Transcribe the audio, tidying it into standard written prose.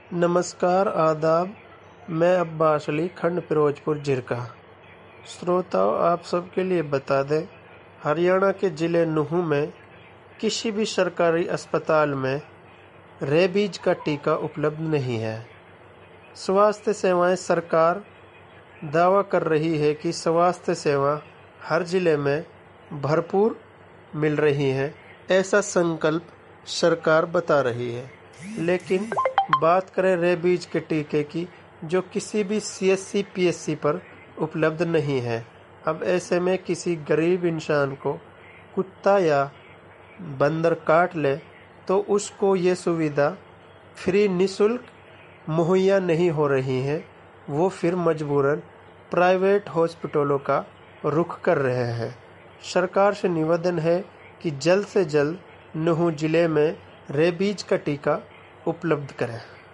नमस्कार आदाब। मैं अब्बास अली, खंड फिरोजपुर झिरका। श्रोताओं, आप सबके लिए बता दें, हरियाणा के ज़िले नूंह में किसी भी सरकारी अस्पताल में रेबीज का टीका उपलब्ध नहीं है। स्वास्थ्य सेवाएं सरकार दावा कर रही है कि स्वास्थ्य सेवा हर ज़िले में भरपूर मिल रही हैं, ऐसा संकल्प सरकार बता रही है। लेकिन बात करें रेबीज के टीके की, जो किसी भी CSC PSC पर उपलब्ध नहीं है। अब ऐसे में किसी गरीब इंसान को कुत्ता या बंदर काट ले तो उसको ये सुविधा फ्री निःशुल्क मुहैया नहीं हो रही है। वो फिर मजबूरन प्राइवेट हॉस्पिटलों का रुख कर रहे हैं। सरकार से निवेदन है कि जल्द से जल्द नूंह जिले में रेबीज का टीका उपलब्ध करें।